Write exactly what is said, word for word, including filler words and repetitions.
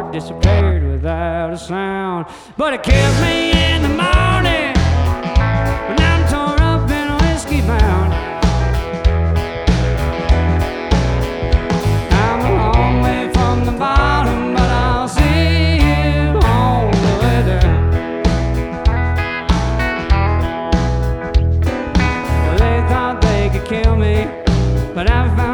heart disappeared without a sound. But it kills me in the morning when I'm torn up in a whiskey mound. I'm a long way from the bottom, but I'll see you on the way down. Well, they thought they could kill me, but I found